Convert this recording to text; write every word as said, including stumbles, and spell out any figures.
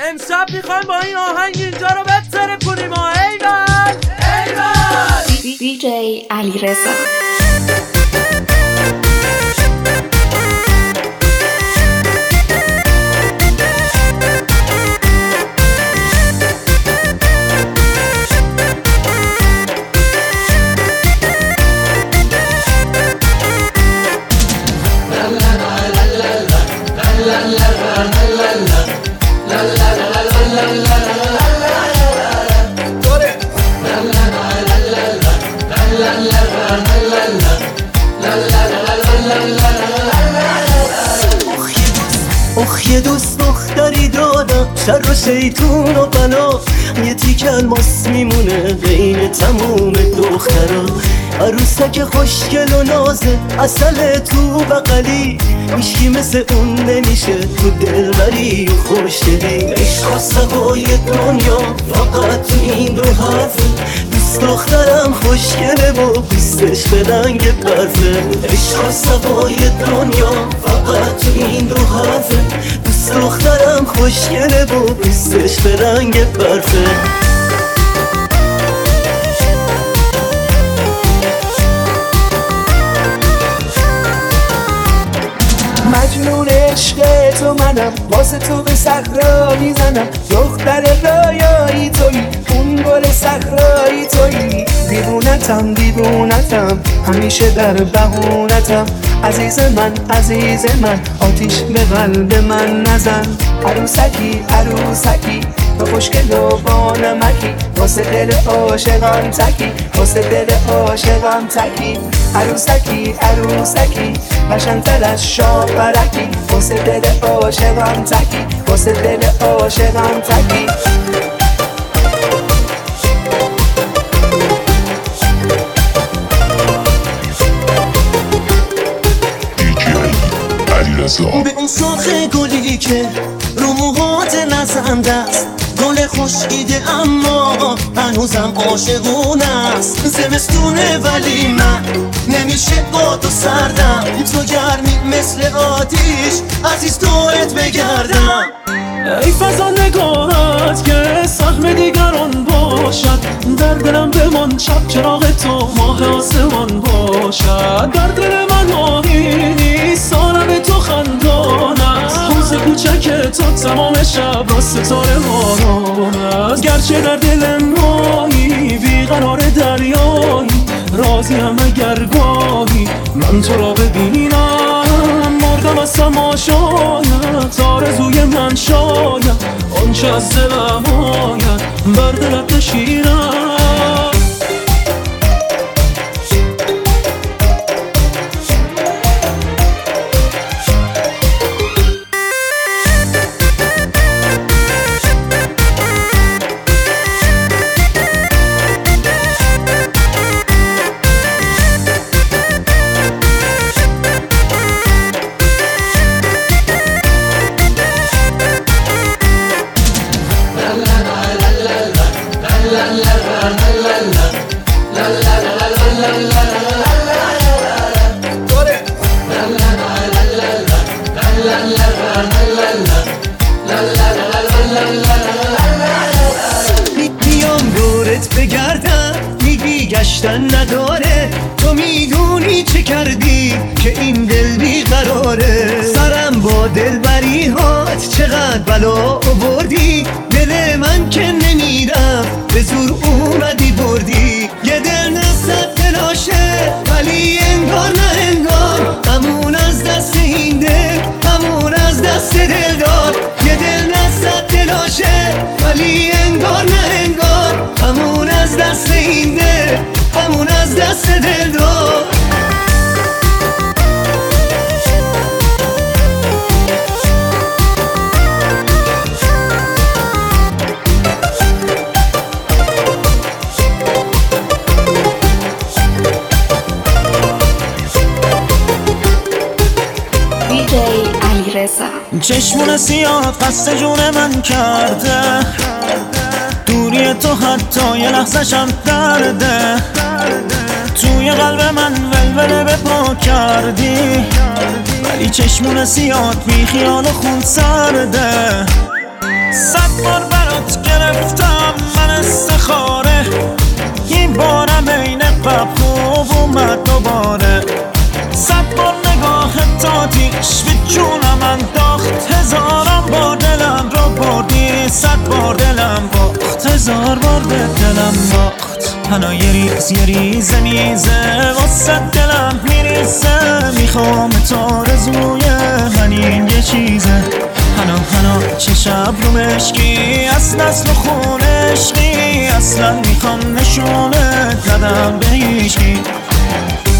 امشب میخوایم با این آهنگ اینجا رو بتره کنیم. ایول ایول دی جی علیرضا. اخ یه دوست دختری دادم، شر و شیطون و بلا، یه تیک الماس میمونه بین تموم دخترا. عروسک خوشگل و نازه، عسل تو بغلی، هیچکی مثل اون نمیشه تو دلبری و خوشدلی. عشق و سوای دنیا فقط تو این دو حرفه، دوست دخترم خوشگله و دوستش به رنگ برفه. عشق و سوای دنیا فقط تو این دو حرفه، دوست دخترم خوشگله و دوستش به رنگ برفه. مجنون عشق تو منم، واسه تو به صحرا میزنم. دختر رایایی تویی، اون گل صحرایی تویی. دیوونتم دیوونتم، همیشه در بهونتم. عزیز من عزیز من، آتیش به قلب من نزن. عروسکی عروسکی، تو خوشگل و بانمکی، واسه دل عاشقم تکی، واسه دل عاشقم تکی. عروسکی عروسکی، قشنگ‌تر از شاپرکی، واسه دل عاشقم تکی، واسه دل عاشقم تکی. به اون شاخ گلی که رو موهات نزنده است، گل خشکیده اما هنوزم عاشقونه است. زمستونه ولی من نمیشه با تو سردم، تو گرمی مثل آتیش عزیز دورت بگردم. ای فضا نگاهت که سهم دیگران باشد، در دلم بمان شب چراغ تو ماه آسمان باشد. در دل من ماهی نیست، سالم تو خندان است، حوض کوچک تو تمام شب را ستاره باران است. گرچه در دل ماهی بیقرار دریایی، راضیم اگر گاهی من تو را ببینم. مردم از تماشایت، آرزوی من شاید آنچه از دلم آید بر دلت بشینم. بیام دورت بگردم، میگی گشتن نداره، تو میدونی چه کردی که این دل بیقراره. سرم با دلبری هات چقدر بلا آوردی، دل من که نمیرم به زور اومدی بردی. یه دل نصد دلاشه ولی انگار نه انگار، همون از دست این دل، همون از دست دل دار. یه دل نصد دلاشه ولی انگار نه انگار، همون از دست این دل، همون از دست دل دار. دی جی علیرضا. چشمون سیاه قصد جون من کرده، دوری تو حتی یه لحظه‌شم درده. توی قلب من ولوله به پا کردی، ولی چشمون سیاد بی خیال و خون سرده. صد بار برات گرفتم من استخاره، این بارم این قبل خوب اومد دوباره. صد بار نگاه تاتیش به جونم انداخت، هزارم بار دلم رو بردی، صد بار دلم باخت، هزار بار به دلم باخت. هنو یه ریز یه ریزه میزه واسه دلم میریزه، میخوام تو رزوی همین یه چیزه. هنو هنو چه شب رو مشکی از نسل و خون عشقی، اصلا میخوام نشونت ندم به هیچکی.